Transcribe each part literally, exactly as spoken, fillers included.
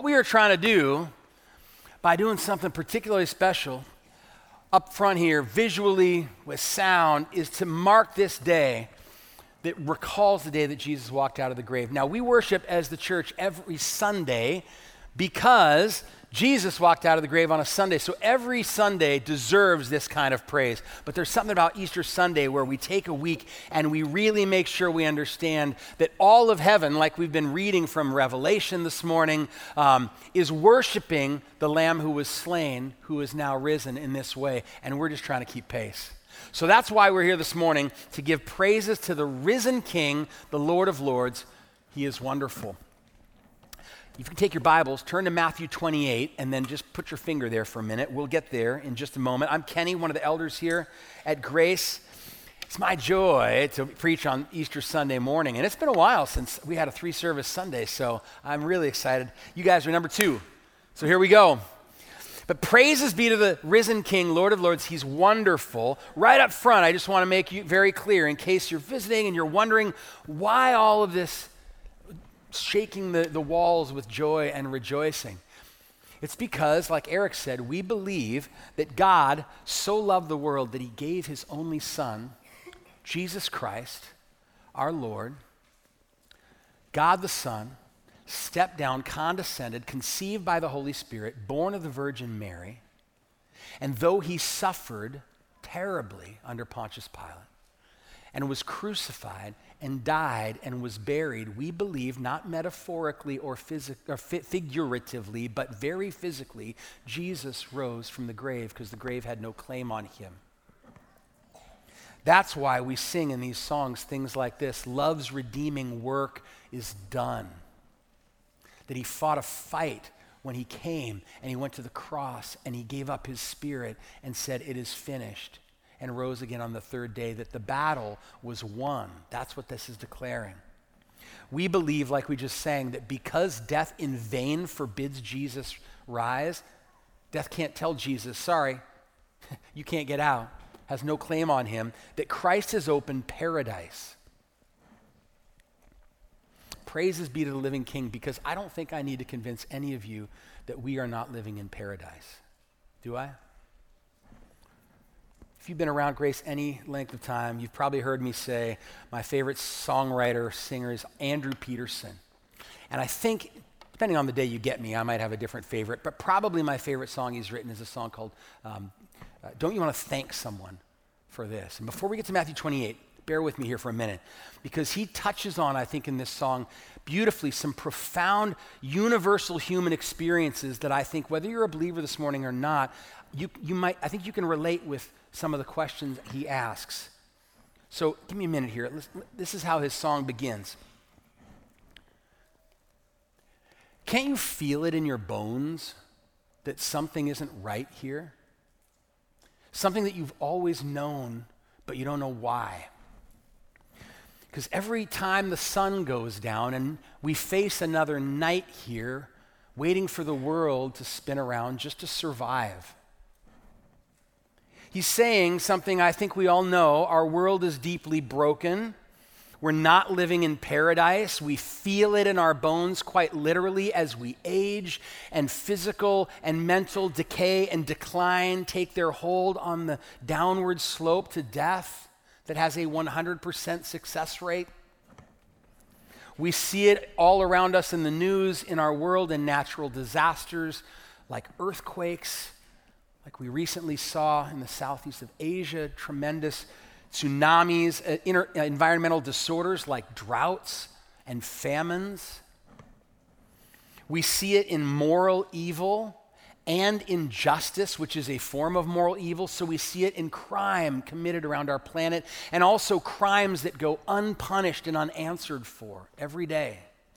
what we are trying to do by doing something particularly special up front here, visually with sound, is to mark this day that recalls the day that Jesus walked out of the grave. Now, we worship as the church every Sunday because Jesus walked out of the grave on a Sunday. So every Sunday deserves this kind of praise. But there's something about Easter Sunday where we take a week and we really make sure we understand that all of heaven, like we've been reading from Revelation this morning, um, is worshiping the Lamb who was slain, who is now risen in this way. And we're just trying to keep pace. So that's why we're here this morning, to give praises to the risen King, the Lord of Lords. He is wonderful. You can take your Bibles, turn to Matthew twenty-eight, and then just put your finger there for a minute. We'll get there in just a moment. I'm Kenny, one of the elders here at Grace. It's my joy to preach on Easter Sunday morning, and it's been a while since we had a three-service Sunday, so I'm really excited. You guys are number two, so here we go. But praises be to the risen King, Lord of Lords. He's wonderful. Right up front, I just want to make you very clear, in case you're visiting and you're wondering why all of this shaking the, the walls with joy and rejoicing. It's because, like Eric said, we believe that God so loved the world that he gave his only Son, Jesus Christ, our Lord. God the Son stepped down, condescended, conceived by the Holy Spirit, born of the Virgin Mary, and though he suffered terribly under Pontius Pilate and was crucified and died and was buried, we believe, not metaphorically or, phys- or fi- figuratively, but very physically, Jesus rose from the grave because the grave had no claim on him. That's why we sing in these songs things like this: love's redeeming work is done. That he fought a fight when he came and he went to the cross and he gave up his spirit and said, "It is finished," and rose again on the third day, that the battle was won. That's what this is declaring. We believe, like we just sang, that because death in vain forbids Jesus rise, death can't tell Jesus, sorry, you can't get out, has no claim on him, that Christ has opened paradise. Praises be to the living King, because I don't think I need to convince any of you that we are not living in paradise. Do I? If you've been around Grace any length of time, you've probably heard me say my favorite songwriter, singer is Andrew Peterson. And I think, depending on the day you get me, I might have a different favorite, but probably my favorite song he's written is a song called um, uh, Don't You Want to Thank Someone for This? And before we get to Matthew twenty-eight, bear with me here for a minute, because he touches on, I think in this song, beautifully some profound universal human experiences that I think, whether you're a believer this morning or not, you, you might, I think you can relate with some of the questions he asks. So give me a minute here. This is how his song begins. Can't you feel it in your bones that something isn't right here? Something that you've always known, but you don't know why. Because every time the sun goes down and we face another night here, waiting for the world to spin around just to survive. He's saying something I think we all know. Our world is deeply broken. We're not living in paradise. We feel it in our bones quite literally as we age, and physical and mental decay and decline take their hold on the downward slope to death that has a one hundred percent success rate. We see it all around us in the news, in our world, in natural disasters like earthquakes, like we recently saw in the southeast of Asia, tremendous tsunamis, uh, inter- uh, environmental disorders like droughts and famines. We see it in moral evil and injustice, which is a form of moral evil. So we see it in crime committed around our planet, and also crimes that go unpunished and unanswered for every day.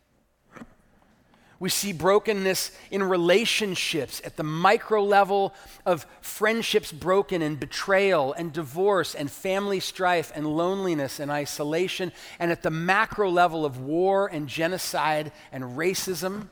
We see brokenness in relationships at the micro level of friendships broken, and betrayal and divorce and family strife and loneliness and isolation, and at the macro level of war and genocide and racism.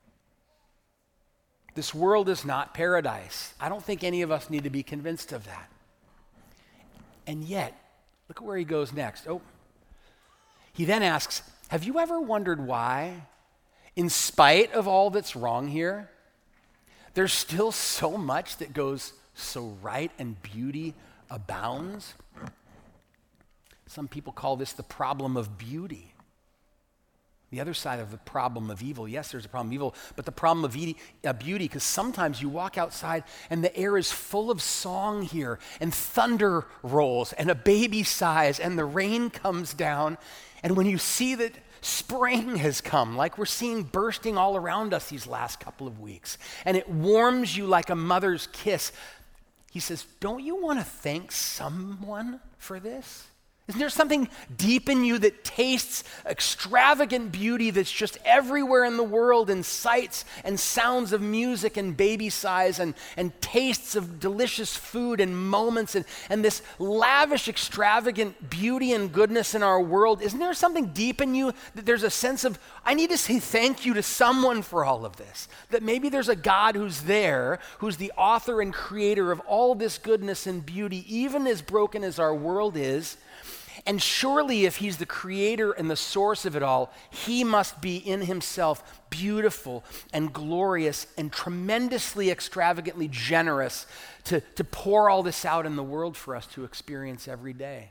This world is not paradise. I don't think any of us need to be convinced of that. And yet, look at where he goes next. Oh, he then asks, have you ever wondered why, in spite of all that's wrong here, there's still so much that goes so right and beauty abounds. Some people call this the problem of beauty. The other side of the problem of evil. Yes, there's a problem of evil, but the problem of e- uh, beauty, because sometimes you walk outside and the air is full of song here, and thunder rolls, and a baby sighs, and the rain comes down, and when you see that spring has come, like we're seeing bursting all around us these last couple of weeks, and it warms you like a mother's kiss, he says, don't you want to thank someone for this? Isn't there something deep in you that tastes extravagant beauty that's just everywhere in the world, in sights and sounds of music and baby sighs and, and tastes of delicious food and moments and, and this lavish, extravagant beauty and goodness in our world? Isn't there something deep in you that there's a sense of, I need to say thank you to someone for all of this? That maybe there's a God who's there, who's the author and creator of all this goodness and beauty, even as broken as our world is. And surely if he's the creator and the source of it all, he must be in himself beautiful and glorious and tremendously extravagantly generous to, to pour all this out in the world for us to experience every day.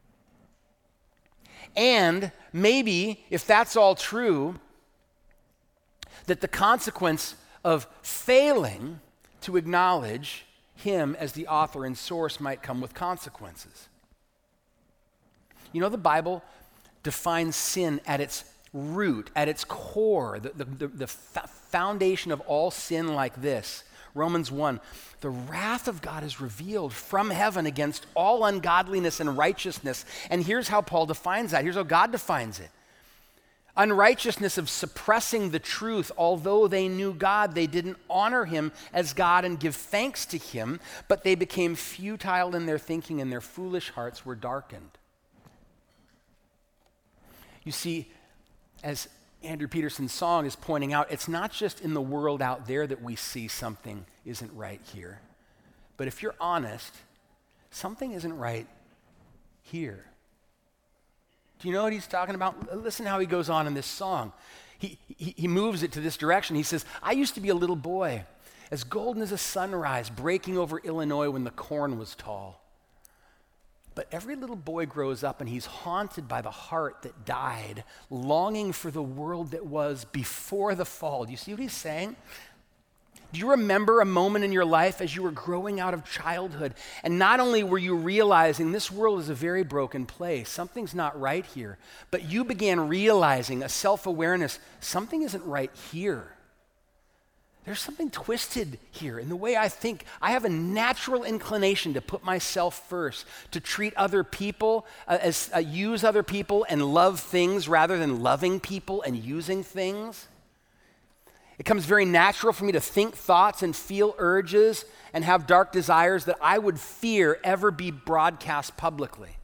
And maybe, if that's all true, that the consequence of failing to acknowledge him as the author and source might come with consequences. You know, the Bible defines sin at its root, at its core, the, the, the f- foundation of all sin like this. Romans one, the wrath of God is revealed from heaven against all ungodliness and righteousness. And here's how Paul defines that. Here's how God defines it. Unrighteousness of suppressing the truth. Although they knew God, they didn't honor him as God and give thanks to him, but they became futile in their thinking and their foolish hearts were darkened. You see, as Andrew Peterson's song is pointing out, it's not just in the world out there that we see something isn't right here. But if you're honest, something isn't right here. Do you know what he's talking about? Listen how he goes on in this song. He, he, he moves it to this direction. He says, I used to be a little boy, as golden as a sunrise, breaking over Illinois when the corn was tall. But every little boy grows up and he's haunted by the heart that died, longing for the world that was before the fall. Do you see what he's saying? Do you remember a moment in your life as you were growing out of childhood, and not only were you realizing this world is a very broken place, something's not right here, but you began realizing a self-awareness, something isn't right here. There's something twisted here in the way I think. I have a natural inclination to put myself first, to treat other people, uh, as uh, use other people and love things rather than loving people and using things. It comes very natural for me to think thoughts and feel urges and have dark desires that I would fear ever be broadcast publicly.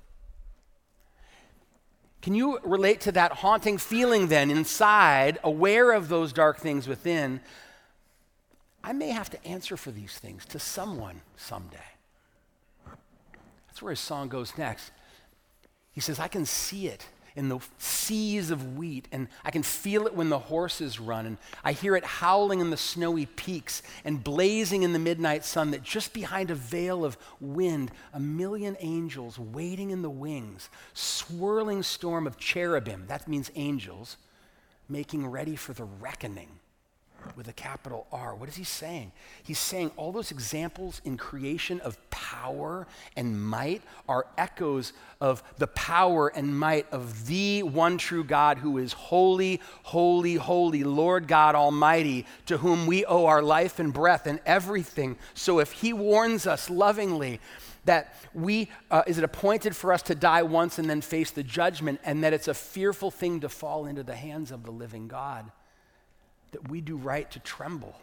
Can you relate to that haunting feeling then inside, aware of those dark things within? I may have to answer for these things to someone someday. That's where his song goes next. He says, I can see it in the seas of wheat, and I can feel it when the horses run, and I hear it howling in the snowy peaks and blazing in the midnight sun, that just behind a veil of wind, a million angels waiting in the wings, swirling storm of cherubim, that means angels, making ready for the reckoning. With a capital R. What is he saying? He's saying all those examples in creation of power and might are echoes of the power and might of the one true God who is holy, holy, holy, Lord God Almighty, to whom we owe our life and breath and everything. So if he warns us lovingly that we, uh, is it appointed for us to die once and then face the judgment, and that it's a fearful thing to fall into the hands of the living God, that we do right to tremble.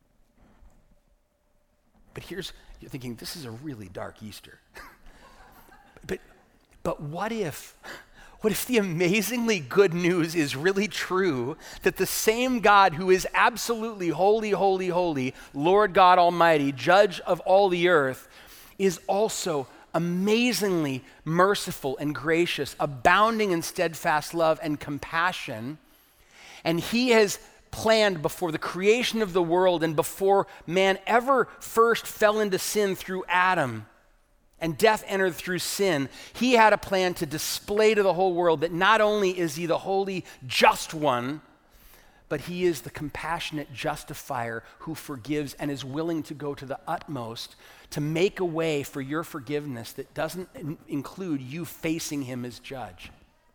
But here's, you're thinking, this is a really dark Easter. but, but what if, what if the amazingly good news is really true, that the same God who is absolutely holy, holy, holy, Lord God Almighty, judge of all the earth, is also amazingly merciful and gracious, abounding in steadfast love and compassion, and he has planned before the creation of the world and before man ever first fell into sin through Adam and death entered through sin, he had a plan to display to the whole world that not only is he the holy, just one, but he is the compassionate justifier who forgives and is willing to go to the utmost to make a way for your forgiveness that doesn't in- include you facing him as judge.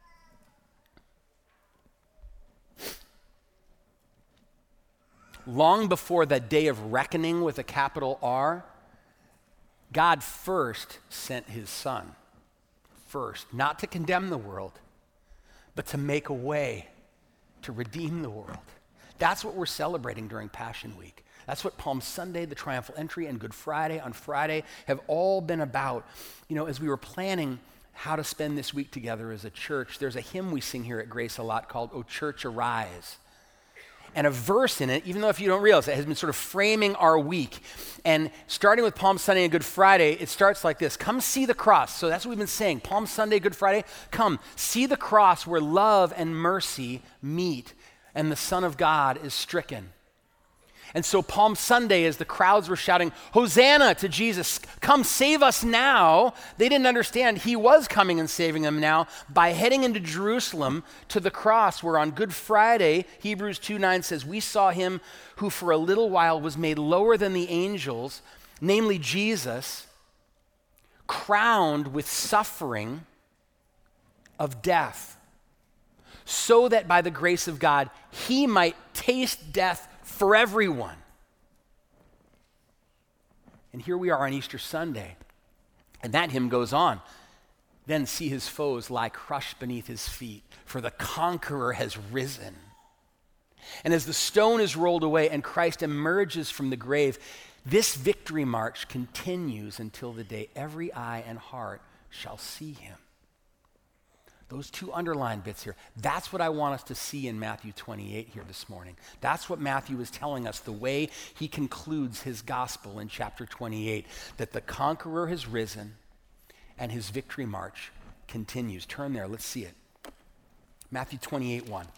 Long before that day of reckoning with a capital R, God first sent his son. First, not to condemn the world, but to make a way to redeem the world. That's what we're celebrating during Passion Week. That's what Palm Sunday, the Triumphal Entry, and Good Friday on Friday have all been about. You know, as we were planning how to spend this week together as a church, there's a hymn we sing here at Grace a lot called O Church Arise. And a verse in it, even though if you don't realize it, has been sort of framing our week. And starting with Palm Sunday and Good Friday, it starts like this. Come see the cross. So that's what we've been saying. Palm Sunday, Good Friday, come see the cross where love and mercy meet and the Son of God is stricken. And so Palm Sunday, as the crowds were shouting, Hosanna to Jesus, come save us now, they didn't understand he was coming and saving them now by heading into Jerusalem to the cross, where on Good Friday, Hebrews two nine says, we saw him who for a little while was made lower than the angels, namely Jesus, crowned with suffering of death, so that by the grace of God, he might taste death for everyone. And here we are on Easter Sunday, and that hymn goes on. Then see his foes lie crushed beneath his feet, for the conqueror has risen. And as the stone is rolled away and Christ emerges from the grave, this victory march continues until the day every eye and heart shall see him. Those two underlined bits here, that's what I want us to see in Matthew twenty-eight here this morning. That's what Matthew is telling us, the way he concludes his gospel in chapter twenty-eight, that the conqueror has risen and his victory march continues. Turn there, let's see it. Matthew twenty-eight one.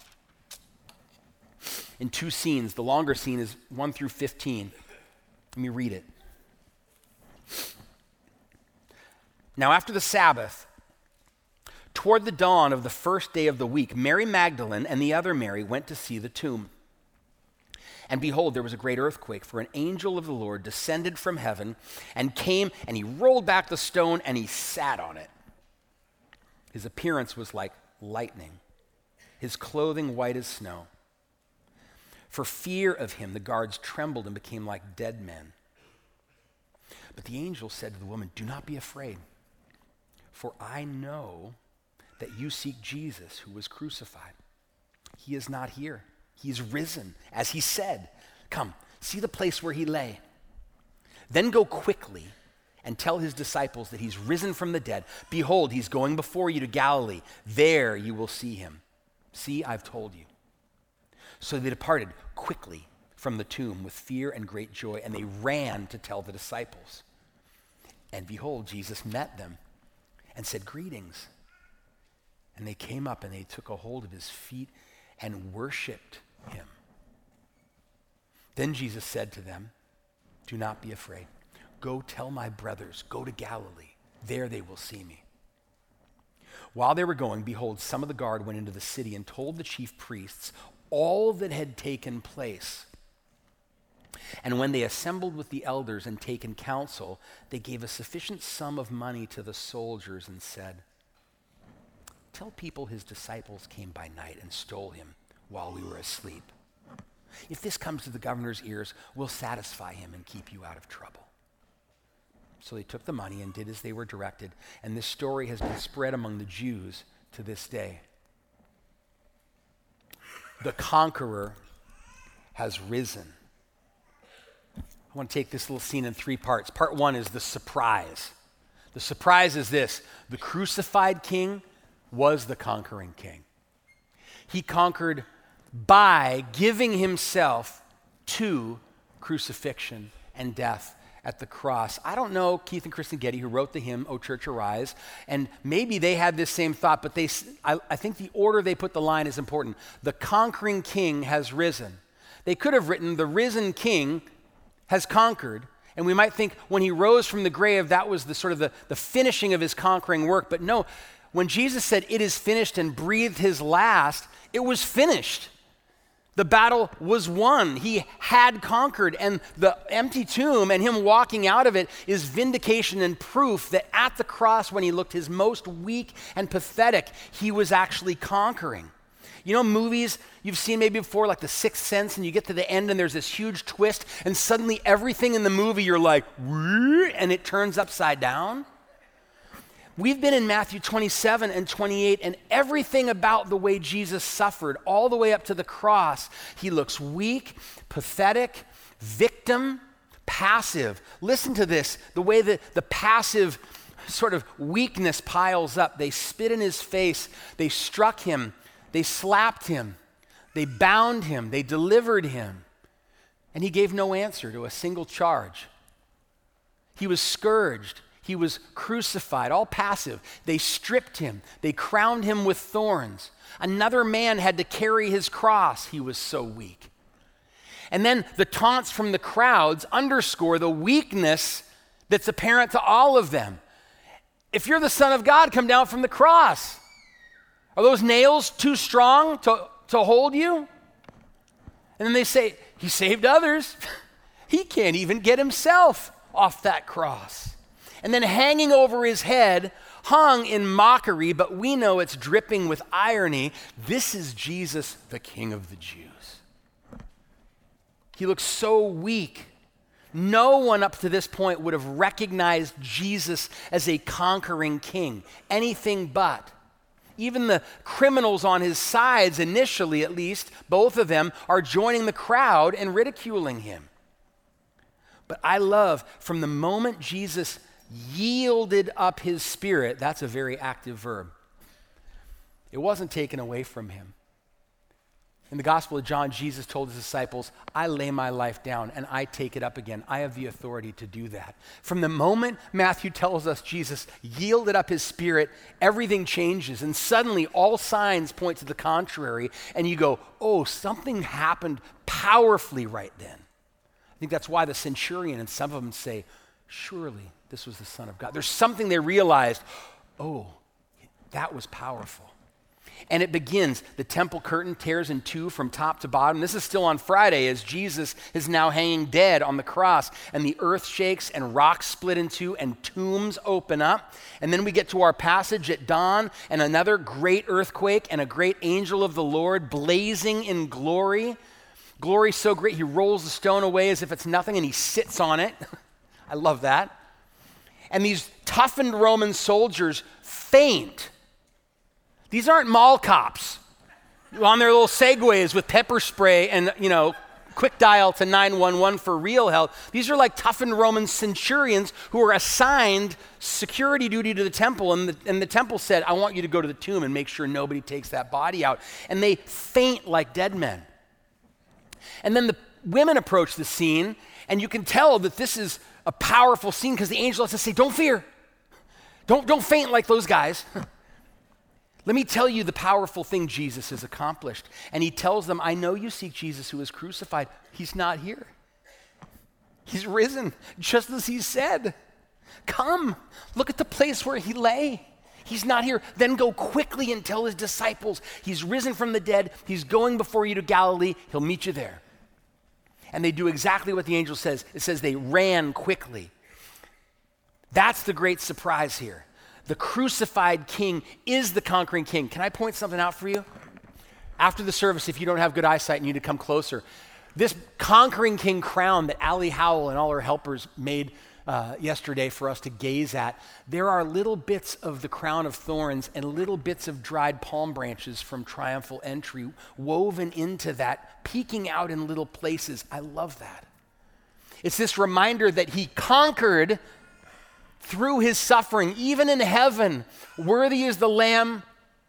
In two scenes, the longer scene is one through fifteen. Let me read it. Now after the Sabbath, toward the dawn of the first day of the week, Mary Magdalene and the other Mary went to see the tomb. And behold, there was a great earthquake, for an angel of the Lord descended from heaven and came, and he rolled back the stone, and he sat on it. His appearance was like lightning, his clothing white as snow. For fear of him, the guards trembled and became like dead men. But the angel said to the woman, do not be afraid, for I know that you seek Jesus who was crucified. He is not here. He is risen, as he said. Come, see the place where he lay. Then go quickly and tell his disciples that he's risen from the dead. Behold, he's going before you to Galilee. There you will see him. See, I've told you. So they departed quickly from the tomb with fear and great joy, and they ran to tell the disciples. And behold, Jesus met them and said, greetings. And they came up and they took a hold of his feet and worshiped him. Then Jesus said to them, do not be afraid. Go tell my brothers, go to Galilee. There they will see me. While they were going, behold, some of the guard went into the city and told the chief priests all that had taken place. And when they assembled with the elders and taken counsel, they gave a sufficient sum of money to the soldiers and said, tell people his disciples came by night and stole him while we were asleep. If this comes to the governor's ears, we'll satisfy him and keep you out of trouble. So they took the money and did as they were directed, and this story has been spread among the Jews to this day. The conqueror has risen. I want to take this little scene in three parts. Part one is the surprise. The surprise is this: the crucified king was the conquering king. He conquered by giving himself to crucifixion and death at the cross. I don't know Keith and Kristen Getty, who wrote the hymn, O Church Arise, and maybe they had this same thought, but they, I, I think the order they put the line is important. The conquering king has risen. they could have written, the risen king has conquered. And we might think when he rose from the grave, that was the sort of the, the finishing of his conquering work. But no, when Jesus said, it is finished, and breathed his last, it was finished. The battle was won. He had conquered. And the empty tomb and him walking out of it is vindication and proof that at the cross, when he looked his most weak and pathetic, he was actually conquering. You know, movies you've seen maybe before, like The Sixth Sense, and you get to the end and there's this huge twist, and suddenly everything in the movie you're like, and it turns upside down. We've been in Matthew twenty-seven and twenty-eight, and everything about the way Jesus suffered, all the way up to the cross, he looks weak, pathetic, victim, passive. Listen to this, the way that the passive sort of weakness piles up. They spit in his face, they struck him, they slapped him, they bound him, they delivered him, and he gave no answer to a single charge. He was scourged, he was crucified, all passive. They stripped him, they crowned him with thorns. Another man had to carry his cross, he was so weak. And then the taunts from the crowds underscore the weakness that's apparent to all of them. If you're the Son of God, come down from the cross. Are those nails too strong to, to hold you? And then they say, he saved others. He can't even get himself off that cross. And then hanging over his head, hung in mockery, but we know it's dripping with irony, this is Jesus, the King of the Jews. He looks so weak. No one up to this point would have recognized Jesus as a conquering king, anything but. Even the criminals on his sides, initially at least, both of them, are joining the crowd and ridiculing him. But I love, from the moment Jesus yielded up his spirit, that's a very active verb. It wasn't taken away from him. In the Gospel of John, Jesus told his disciples, I lay my life down and I take it up again. I have the authority to do that. From the moment Matthew tells us Jesus yielded up his spirit, everything changes, and suddenly all signs point to the contrary, and you go, oh, something happened powerfully right then. I think that's why the centurion and some of them say, surely this was the Son of God. There's something they realized, oh, that was powerful. And it begins, the temple curtain tears in two from top to bottom. This is still on Friday as Jesus is now hanging dead on the cross, and the earth shakes and rocks split in two and tombs open up. And then we get to our passage at dawn and another great earthquake and a great angel of the Lord blazing in glory. Glory so great he rolls the stone away as if it's nothing and he sits on it. I love that. And these toughened Roman soldiers faint. These aren't mall cops on their little Segways with pepper spray and, you know, quick dial to nine one one for real help. These are like toughened Roman centurions who are assigned security duty to the temple. And the, and the temple said, I want you to go to the tomb and make sure nobody takes that body out. And they faint like dead men. And then the women approach the scene, and you can tell that this is a powerful scene because the angel has to say, don't fear. Don't, don't faint like those guys. Let me tell you the powerful thing Jesus has accomplished. And he tells them, I know you seek Jesus who was crucified. He's not here. He's risen, just as he said. Come, look at the place where he lay. He's not here. Then go quickly and tell his disciples, he's risen from the dead. He's going before you to Galilee. He'll meet you there. And they do exactly what the angel says. It says they ran quickly. That's the great surprise here. The crucified king is the conquering king. Can I point something out for you? After the service, if you don't have good eyesight and you need to come closer, this conquering king crown that Allie Howell and all her helpers made uh, yesterday for us to gaze at, there are little bits of the crown of thorns and little bits of dried palm branches from triumphal entry woven into that, peeking out in little places. I love that. It's this reminder that he conquered through his suffering, even in heaven. Worthy is the Lamb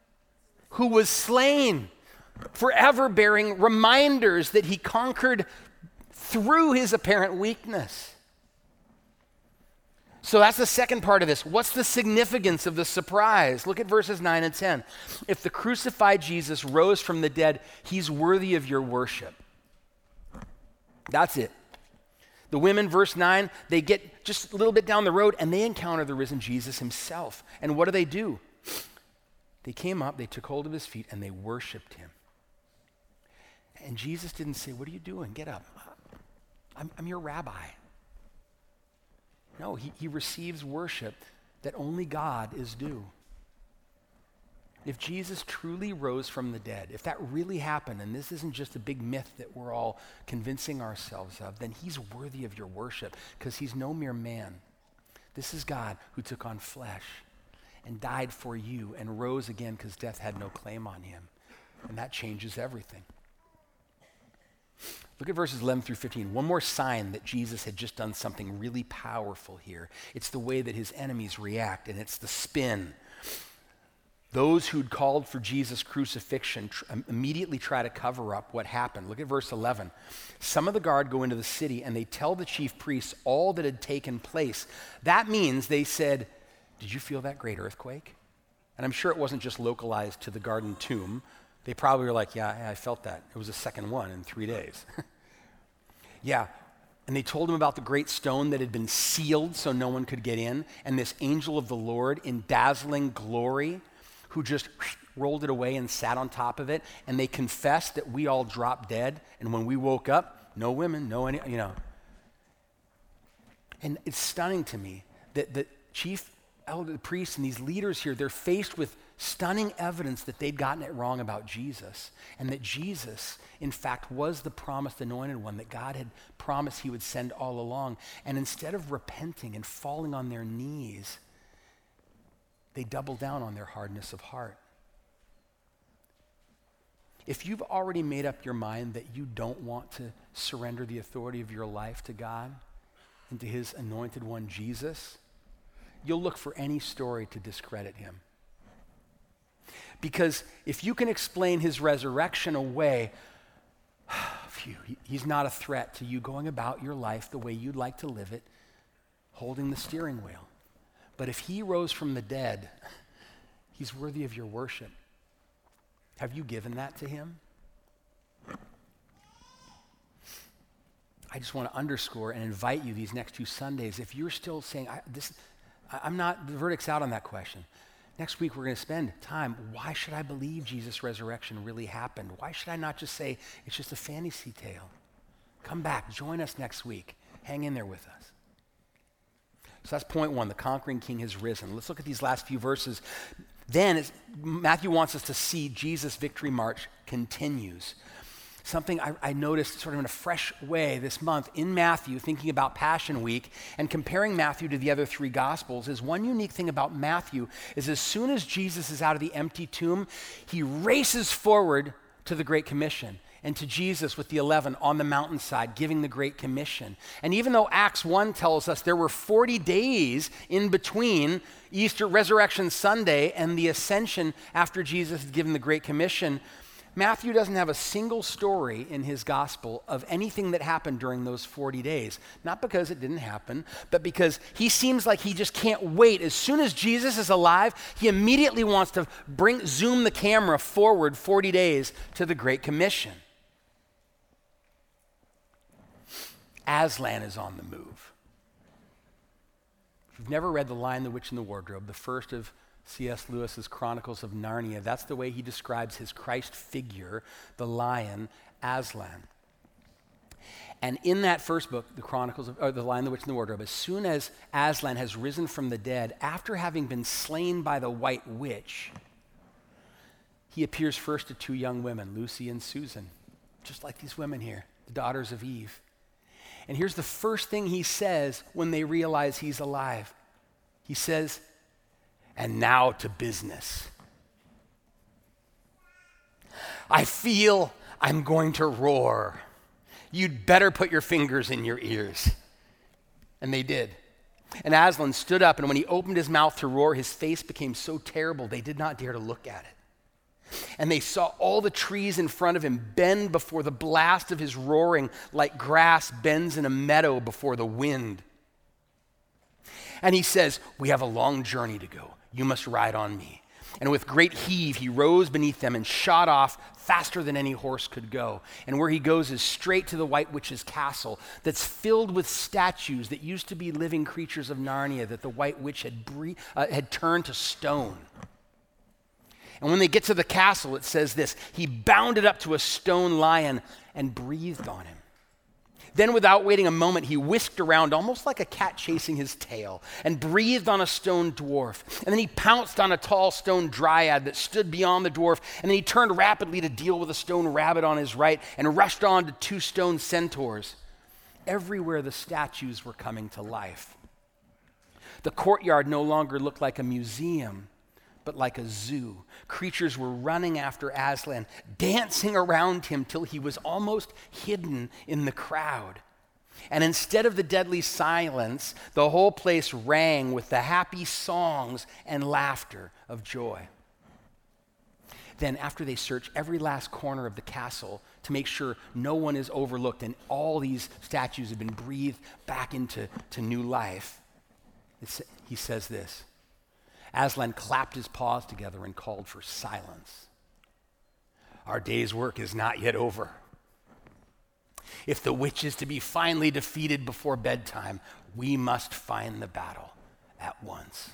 who was slain, forever bearing reminders that he conquered through his apparent weakness. So that's the second part of this. What's the significance of the surprise? Look at verses nine and ten. If the crucified Jesus rose from the dead, he's worthy of your worship. That's it. The women, verse nine, they get just a little bit down the road and they encounter the risen Jesus himself. And what do they do? They came up, they took hold of his feet, and they worshiped him. And Jesus didn't say, what are you doing? Get up. I'm, I'm your rabbi. No, he, he receives worship that only God is due. If Jesus truly rose from the dead, if that really happened, and this isn't just a big myth that we're all convincing ourselves of, then he's worthy of your worship because he's no mere man. This is God who took on flesh and died for you and rose again because death had no claim on him. And that changes everything. Look at verses eleven through fifteen. One more sign that Jesus had just done something really powerful here. It's the way that his enemies react, and it's the spin. Those who'd tcalled for Jesus' crucifixion tr- immediately try to cover up what happened. Look at verse eleven. Some of the guard go into the city and they tell the chief priests all that had taken place. That means they said, did you feel that great earthquake? And I'm sure it wasn't just localized to the garden tomb. They probably were like, yeah, yeah I felt that. It was the second one in three days. Yeah. And they told him about the great stone that had been sealed so no one could get in, and this angel of the Lord in dazzling glory who just rolled it away and sat on top of it, and they confessed that we all dropped dead, and when we woke up, no women, no any, you know. And it's stunning to me that the chief elder, the priests, and these leaders here, they're faced with stunning evidence that they'd gotten it wrong about Jesus, and that Jesus, in fact, was the promised anointed one that God had promised he would send all along. And instead of repenting and falling on their knees, they double down on their hardness of heart. If you've already made up your mind that you don't want to surrender the authority of your life to God and to his anointed one, Jesus, you'll look for any story to discredit him. Because if you can explain his resurrection away, phew, he's not a threat to you going about your life the way you'd like to live it, holding the steering wheel. But if he rose from the dead, he's worthy of your worship. Have you given that to him? I just want to underscore and invite you these next two Sundays, if you're still saying, I, this, I, I'm not, the verdict's out on that question. Next week we're going to spend time, why should I believe Jesus' resurrection really happened? Why should I not just say it's just a fantasy tale? Come back, join us next week. Hang in there with us. So that's point one, the conquering king has risen. Let's look at these last few verses. Then it's, Matthew wants us to see Jesus' victory march continues. Something I, I noticed sort of in a fresh way this month in Matthew, thinking about Passion Week and comparing Matthew to the other three Gospels, is one unique thing about Matthew is as soon as Jesus is out of the empty tomb, he races forward to the Great Commission and to Jesus with the eleven on the mountainside giving the Great Commission. And even though Acts one tells us there were forty days in between Easter, Resurrection Sunday, and the ascension after Jesus had given the Great Commission, Matthew doesn't have a single story in his gospel of anything that happened during those forty days. Not because it didn't happen, but because he seems like he just can't wait. As soon as Jesus is alive, he immediately wants to bring, zoom the camera forward forty days to the Great Commission. Aslan is on the move. If you've never read The Lion, the Witch, and the Wardrobe, the first of C S Lewis's Chronicles of Narnia, that's the way he describes his Christ figure, the lion, Aslan. And in that first book, the Chronicles of, or The Lion, the Witch, and the Wardrobe, as soon as Aslan has risen from the dead, after having been slain by the White Witch, he appears first to two young women, Lucy and Susan, just like these women here, the daughters of Eve. And here's the first thing he says when they realize he's alive. He says, "And now to business. I feel I'm going to roar. You'd better put your fingers in your ears." And they did. And Aslan stood up, and when he opened his mouth to roar, his face became so terrible they did not dare to look at it. And they saw all the trees in front of him bend before the blast of his roaring, like grass bends in a meadow before the wind. And he says, "We have a long journey to go. You must ride on me." And with great heave, he rose beneath them and shot off faster than any horse could go. And where he goes is straight to the White Witch's castle that's filled with statues that used to be living creatures of Narnia that the White Witch had, bre- uh, had turned to stone. And when they get to the castle, it says this: he bounded up to a stone lion and breathed on him. Then, without waiting a moment, he whisked around almost like a cat chasing his tail and breathed on a stone dwarf. And then he pounced on a tall stone dryad that stood beyond the dwarf. And then he turned rapidly to deal with a stone rabbit on his right and rushed on to two stone centaurs. Everywhere the statues were coming to life. The courtyard no longer looked like a museum, but like a zoo. Creatures were running after Aslan, dancing around him till he was almost hidden in the crowd. And instead of the deadly silence, the whole place rang with the happy songs and laughter of joy. Then, after they search every last corner of the castle to make sure no one is overlooked and all these statues have been breathed back into to new life, it's, he says this: Aslan clapped his paws together and called for silence. Our day's work is not yet over. If the witch is to be finally defeated before bedtime, we must find the battle at once.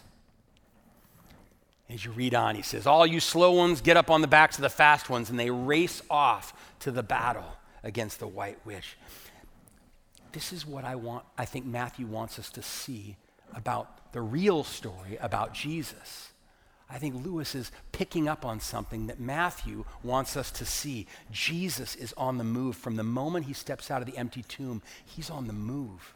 As you read on, he says, all you slow ones, get up on the backs of the fast ones, and they race off to the battle against the White Witch. This is what I want, I think Matthew wants us to see about the real story about Jesus. I think Lewis is picking up on something that Matthew wants us to see. Jesus is on the move. From the moment he steps out of the empty tomb, he's on the move.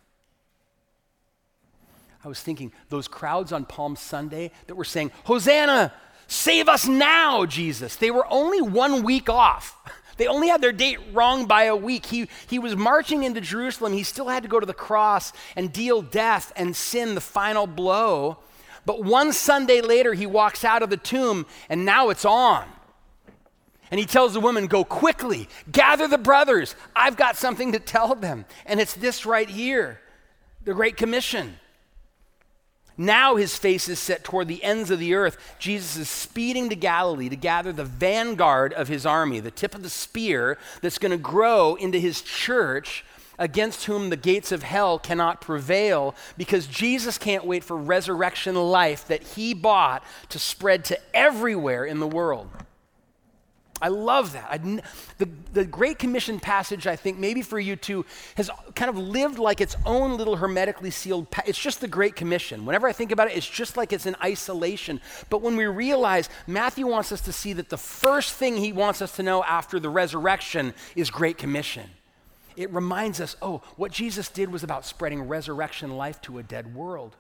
I was thinking, those crowds on Palm Sunday that were saying, Hosanna, save us now, Jesus. They were only one week off. They only had their date wrong by a week. He, he was marching into Jerusalem. He still had to go to the cross and deal death and sin, the final blow. But one Sunday later, he walks out of the tomb, and now it's on. And he tells the woman, go quickly, gather the brothers. I've got something to tell them. And it's this right here, the Great Commission. Now his face is set toward the ends of the earth. Jesus is speeding to Galilee to gather the vanguard of his army, the tip of the spear that's going to grow into his church, against whom the gates of hell cannot prevail, because Jesus can't wait for resurrection life that he bought to spread to everywhere in the world. I love that. I, the, the Great Commission passage, I think, maybe for you too, has kind of lived like its own little hermetically sealed, pa- it's just the Great Commission. Whenever I think about it, it's just like it's in isolation. But when we realize Matthew wants us to see that the first thing he wants us to know after the resurrection is Great Commission. It reminds us, oh, what Jesus did was about spreading resurrection life to a dead world.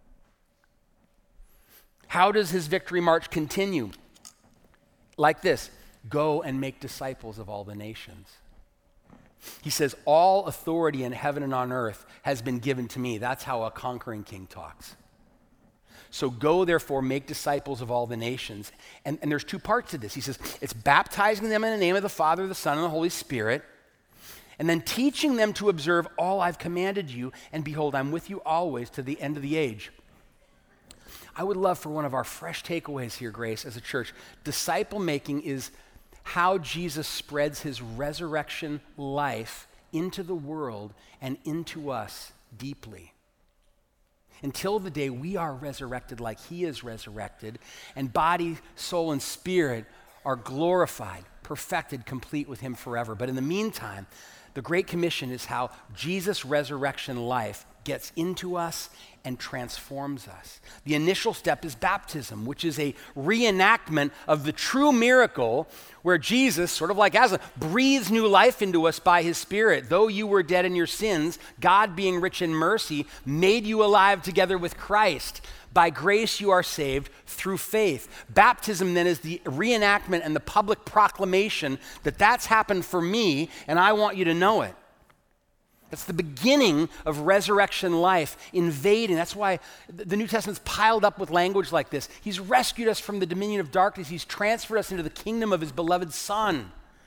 How does his victory march continue? Like this. Go and make disciples of all the nations. He says, all authority in heaven and on earth has been given to me. That's how a conquering king talks. So go, therefore, make disciples of all the nations. And, and there's two parts to this. He says, it's baptizing them in the name of the Father, the Son, and the Holy Spirit, and then teaching them to observe all I've commanded you, and behold, I'm with you always to the end of the age. I would love for one of our fresh takeaways here, Grace, as a church. Disciple making is how Jesus spreads his resurrection life into the world and into us deeply. Until the day we are resurrected like he is resurrected, and body, soul, and spirit are glorified, perfected, complete with him forever. But in the meantime, the Great Commission is how Jesus' resurrection life gets into us and transforms us. The initial step is baptism, which is a reenactment of the true miracle where Jesus, sort of like Aslan, breathes new life into us by his Spirit. Though you were dead in your sins, God, being rich in mercy, made you alive together with Christ. By grace you are saved through faith. Baptism then is the reenactment and the public proclamation that that's happened for me, and I want you to know it. That's the beginning of resurrection life invading. That's why the New Testament's piled up with language like this. He's rescued us from the dominion of darkness. He's transferred us into the kingdom of his beloved Son.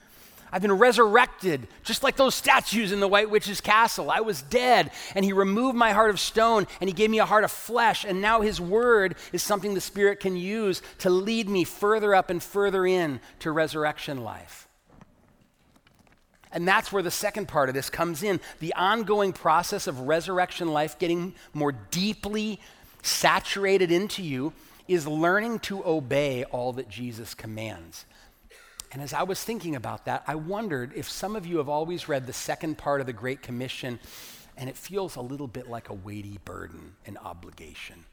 I've been resurrected, just like those statues in the White Witch's castle. I was dead, and he removed my heart of stone, and he gave me a heart of flesh, and now his word is something the Spirit can use to lead me further up and further in to resurrection life. And that's where the second part of this comes in, the ongoing process of resurrection life getting more deeply saturated into you is learning to obey all that Jesus commands. And as I was thinking about that, I wondered if some of you have always read the second part of the Great Commission, and it feels a little bit like a weighty burden and obligation.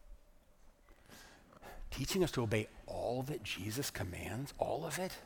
Teaching us to obey all that Jesus commands, all of it?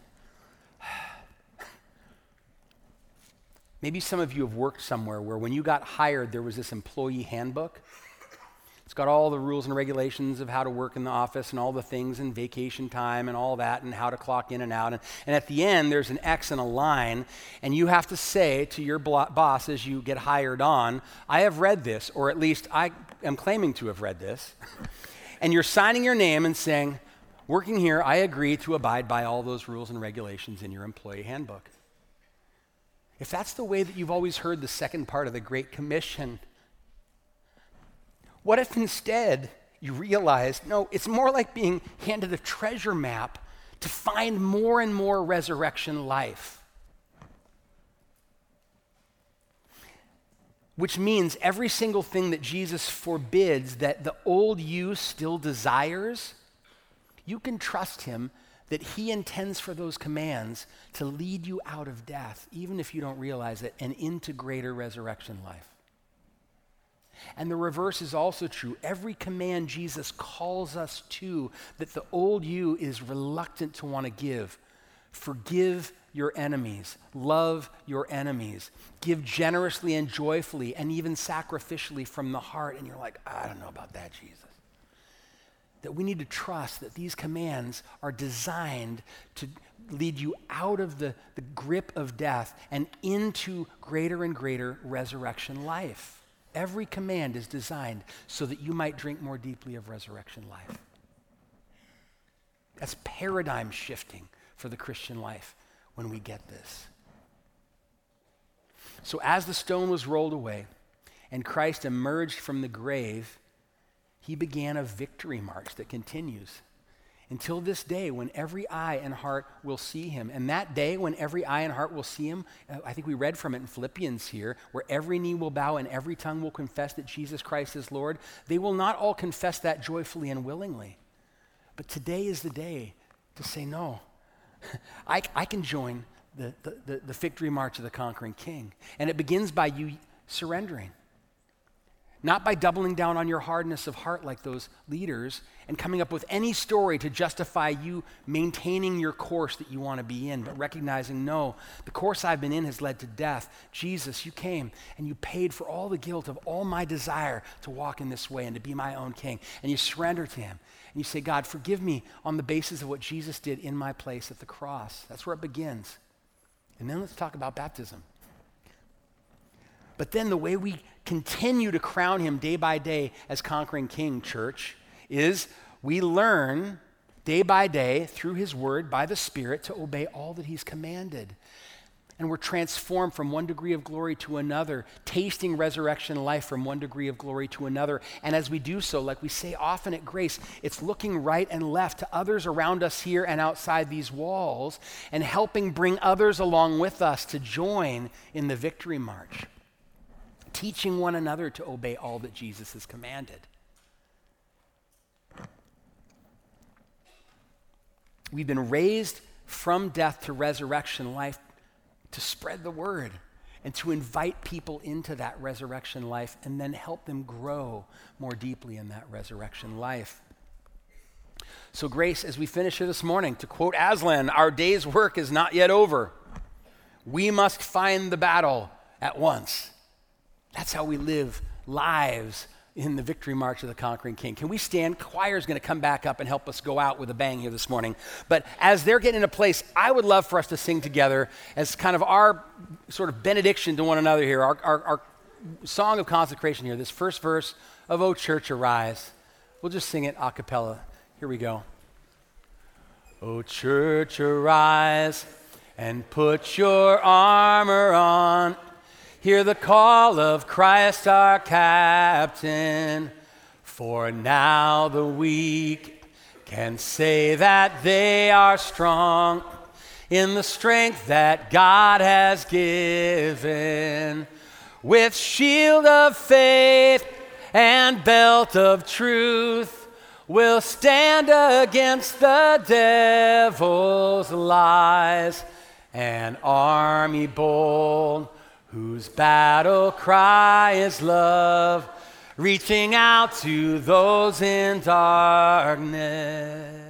Maybe some of you have worked somewhere where when you got hired, there was this employee handbook. It's got all the rules and regulations of how to work in the office and all the things and vacation time and all that and how to clock in and out. And, and at the end, there's an X and a line, and you have to say to your blo- boss as you get hired on, I have read this, or at least I am claiming to have read this. And you're signing your name and saying, working here, I agree to abide by all those rules and regulations in your employee handbook. If that's the way that you've always heard the second part of the Great Commission, what if instead you realized, no, it's more like being handed a treasure map to find more and more resurrection life? Which means every single thing that Jesus forbids that the old you still desires, you can trust him that he intends for those commands to lead you out of death, even if you don't realize it, and into greater resurrection life. And the reverse is also true. Every command Jesus calls us to that the old you is reluctant to want to give. Forgive your enemies. Love your enemies. Give generously and joyfully and even sacrificially from the heart. And you're like, I don't know about that, Jesus. That we need to trust that these commands are designed to lead you out of the, the grip of death and into greater and greater resurrection life. Every command is designed so that you might drink more deeply of resurrection life. That's paradigm shifting for the Christian life when we get this. So as the stone was rolled away and Christ emerged from the grave, he began a victory march that continues until this day when every eye and heart will see him. And that day when every eye and heart will see him, I think we read from it in Philippians here, where every knee will bow and every tongue will confess that Jesus Christ is Lord. They will not all confess that joyfully and willingly. But today is the day to say, no, I, I can join the, the, the, the victory march of the conquering king. And it begins by you surrendering. Not by doubling down on your hardness of heart like those leaders and coming up with any story to justify you maintaining your course that you want to be in, but recognizing, no, the course I've been in has led to death. Jesus, you came and you paid for all the guilt of all my desire to walk in this way and to be my own king. And you surrender to him. And you say, God, forgive me on the basis of what Jesus did in my place at the cross. That's where it begins. And then let's talk about baptism. But then the way we continue to crown him day by day as conquering king, church, is we learn day by day through his word, by the Spirit, to obey all that he's commanded. And we're transformed from one degree of glory to another, tasting resurrection life from one degree of glory to another. And as we do so, like we say often at Grace, it's looking right and left to others around us here and outside these walls and helping bring others along with us to join in the victory march. Teaching one another to obey all that Jesus has commanded. We've been raised from death to resurrection life to spread the word and to invite people into that resurrection life and then help them grow more deeply in that resurrection life. So Grace, as we finish here this morning, to quote Aslan, our day's work is not yet over. We must find the battle at once. That's how we live lives in the victory march of the conquering king. Can we stand? Choir's going to come back up and help us go out with a bang here this morning. But as they're getting into place, I would love for us to sing together as kind of our sort of benediction to one another here, our, our, our song of consecration here, this first verse of O Church Arise. We'll just sing it a cappella. Here we go. O church arise, and put your armor on. Hear the call of Christ our captain, for now the weak can say that they are strong in the strength that God has given. With shield of faith and belt of truth, we'll stand against the devil's lies. An army bold, whose battle cry is love, reaching out to those in darkness.